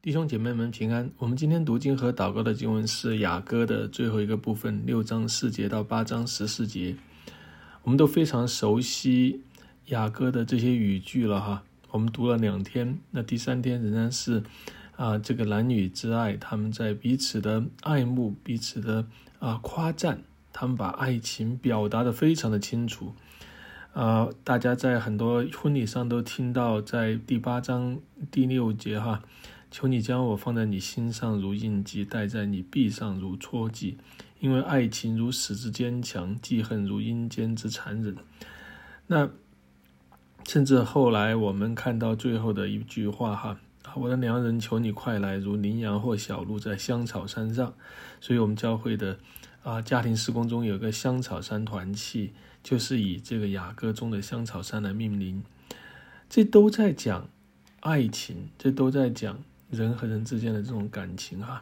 弟兄姐妹们平安。我们今天读经和祷告的经文是雅歌的最后一个部分，6章4节到8章14节。我们都非常熟悉雅歌的这些语句了哈。我们读了2天，那第3天仍然是这个男女之爱，他们在彼此的爱慕，彼此的夸赞，他们把爱情表达得非常的清楚。大家在很多婚礼上都听到，在第8章第6节哈，求你将我放在你心上如印记，戴在你臂上如戳记，因为爱情如死之坚强，记恨如阴间之残忍。那甚至后来我们看到最后的一句话哈，我的良人，求你快来，如羚羊或小鹿在香草山上。所以我们教会的家庭事工中有个香草山团契，就是以这个雅歌中的香草山来命名。这都在讲爱情，这都在讲人和人之间的这种感情哈。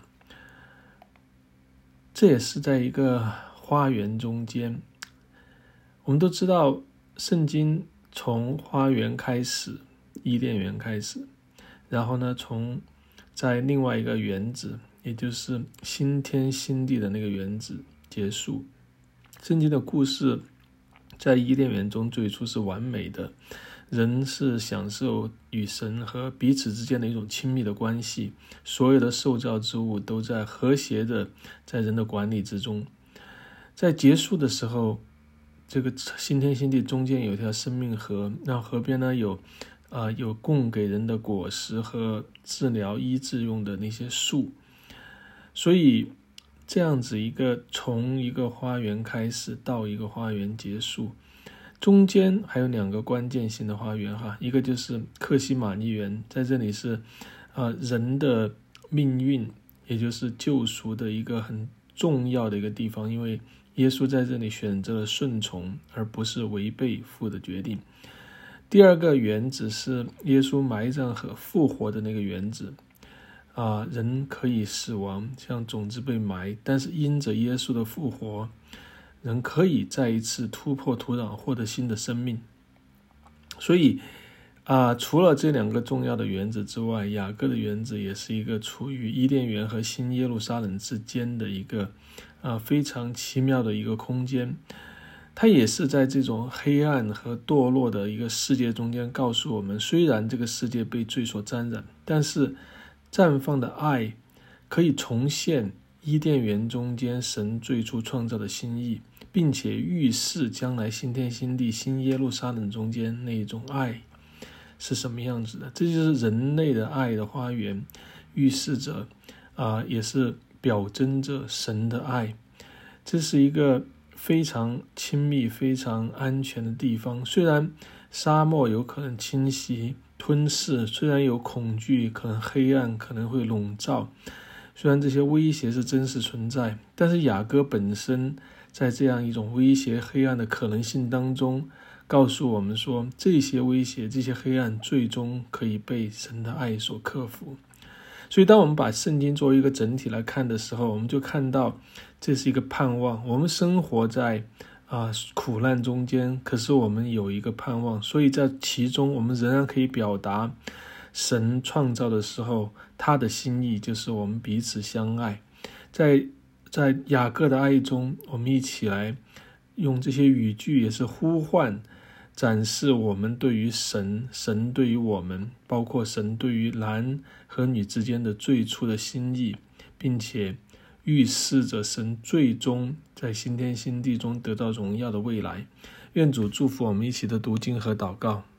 这也是在一个花园中间。我们都知道圣经从花园开始，伊甸园开始，然后呢在另外一个园子，也就是新天新地的那个园子结束。圣经的故事在伊甸园中最初是完美的，人是享受与神和彼此之间的一种亲密的关系，所有的受造之物都在和谐的在人的管理之中。在结束的时候，这个新天新地中间有一条生命河，那河边呢有供给人的果实和治疗医治用的那些树。所以这样子从一个花园开始到一个花园结束，中间还有2个关键性的花园哈，一个就是客西马尼园，在这里是人的命运，也就是救赎的一个很重要的一个地方，因为耶稣在这里选择了顺从，而不是违背父的决定。第2个园子是耶稣埋葬和复活的那个园子。人可以死亡，像种子被埋，但是因着耶稣的复活，人可以再一次突破土壤，获得新的生命。所以除了这2个重要的园子之外，雅各的园子也是一个处于伊甸园和新耶路撒冷之间的一个非常奇妙的一个空间。它也是在这种黑暗和堕落的一个世界中间告诉我们，虽然这个世界被罪所沾染，但是绽放的爱可以重现伊甸园中间神最初创造的心意，并且预示将来新天新地新耶路撒冷中间那种爱是什么样子的。这就是人类的爱的花园，预示着也是表征着神的爱。这是一个非常亲密非常安全的地方。虽然沙漠有可能侵袭吞噬，虽然有恐惧，可能黑暗可能会笼罩，虽然这些威胁是真实存在，但是雅歌本身在这样一种威胁黑暗的可能性当中，告诉我们说，这些威胁这些黑暗最终可以被神的爱所克服。所以当我们把圣经作为一个整体来看的时候，我们就看到这是一个盼望。我们生活在苦难中间，可是我们有一个盼望，所以在其中我们仍然可以表达神创造的时候他的心意，就是我们彼此相爱。在雅各的爱中，我们一起来用这些语句，也是呼唤展示我们对于神对于我们，包括神对于男和女之间的最初的心意，并且预示着神最终在新天新地中得到荣耀的未来。愿主祝福我们一起的读经和祷告。